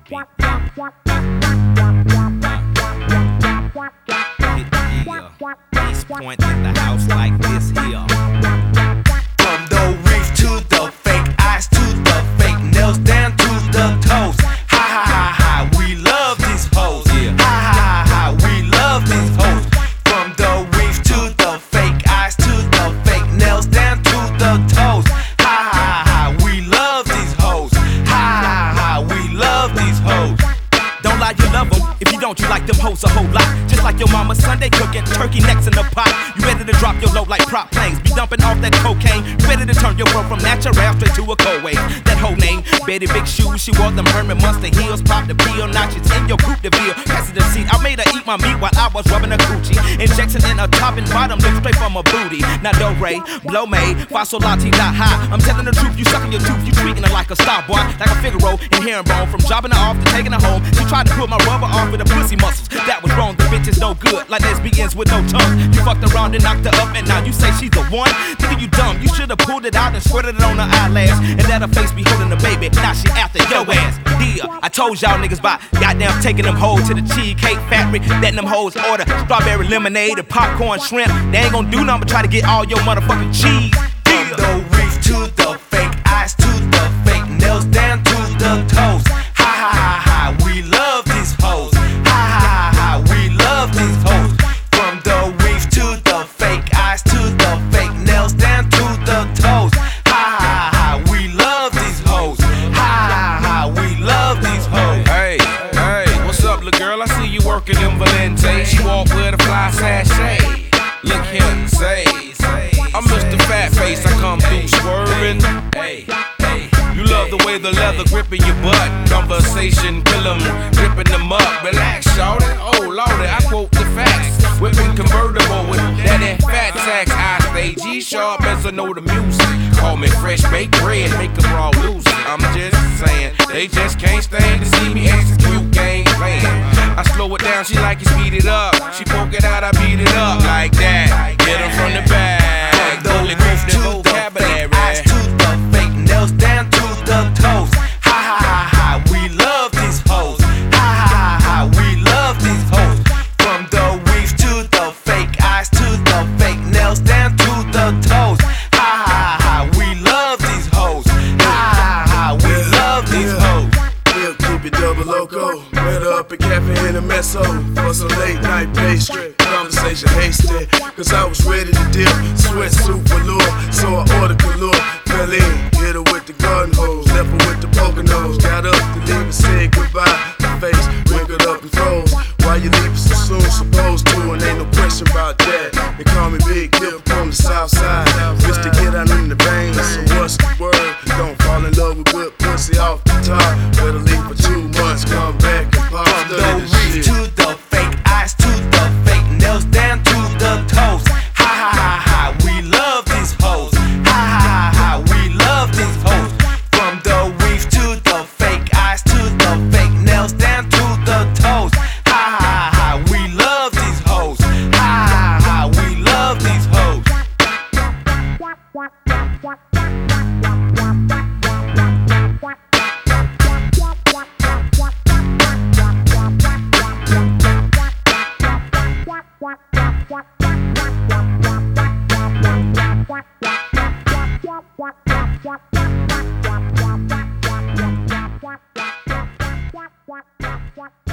beat. East Point in the house like this here. From the reef to the fake eyes to the fake nails down to the toes. Ha ha ha ha, we love these hoes. Yeah. Ha ha ha ha, we love these hoes. From the reef to the fake eyes to the fake nails down to the toes. Ha ha ha ha, we love these hoes. Ha ha ha, we love these hoes. Don't lie, you love them. If you don't, you like them hoes a whole lot. Just like your mama Sunday cooking turkey necks in the pot. You ready to drop your load like prop planes. Be dumping off that cocaine. You ready to turn your bro from natural straight to a cold wave. That whole name, Betty Big Shoes. She wore them Herman Mustang heels. Pop the pill, now she's in your coupe de ville. Passenger seat, I made her eat my meat while I was rubbing her coochie. Injection in her top and bottom, lip straight from her booty. Now do re, blow me, fa sol la ti da high. I'm telling the truth, you sucking your tooth. You treating her like a star boy, like a Figaro and herringbone. From dropping her off to taking her home. She tried to pull my rubber off with her pussy muscles. That was wrong, the bitch is no good, like lesbians with no tongue. You fucked around and knocked her up, and now you say she's the one? Nigga, you dumb. You should've pulled it out and squirted it on her eyelash, and let her face be holding the baby. Now she after your ass. Yeah, I told y'all niggas about goddamn taking them hoes to the Cheesecake Factory, letting them hoes order strawberry lemonade and popcorn shrimp. They ain't gonna do nothing but try to get all your motherfucking cheese. From the reef to the fake eyes to the fake nails down to the toes. Ha ha ha ha, we love these hoes. Ha ha ha ha, we love these hoes. From the reef to the fake eyes to the fake nails down to the toes. Ha ha ha ha, we love these hoes. Ha ha ha, we love these hoes. Hey, what's up, little girl? I see you working them Valente. She walk with a fly sachet. Look him say, I'm Mr. Fat Face, I come through swerving. Hey, you love the way the leather gripping your butt. Conversation, kill 'em, gripping them up. Relax, shawty, oh lordy, I quote the facts. Whipping convertible with that fat tax. I stay G-sharp as I know the music. Call me fresh baked bread, make 'em all lose it. I'm just saying, they just can't stand to see me execute game plan. I slow it down, she like you speed it up. She poke it out, I beat it up like that. Get 'em from the back. From the reef to the fake eyes to the fake nails down to the toes. Ha ha ha ha, we love these hoes. Ha ha ha ha, we love these hoes. From the reef to the fake eyes to the fake nails down to the toes. Ha ha ha ha, we love these hoes. Ha ha ha ha, we love these hoes. We'll keep it double loco. Met up at Cafe in a Meso for some late night pastry. Conversation hasty, cause I was ready to dip. Sweat suit velour, so I ordered galore. Fell in, hit her with the garden hose. Left her with the poker nose. Got up to leave and said goodbye. My face wrinkled up and froze. Why you leaving so soon? Supposed to, and ain't no question about that. They call me Big Dip from the south side. Wish to get out in the veins, so what's the word? Don't fall in love with good pussy off the top. Better leave for 2 months, come back and pop. From the reef to the fake eyes to the fake nails down to the toes. Ha ha ha ha, we love these hoes. Ha ha ha ha, we love these hoes. From the reef to the fake eyes to the fake nails down to the toes. Ha ha ha ha, we love these hoes. Ha ha ha ha, we love these hoes. What?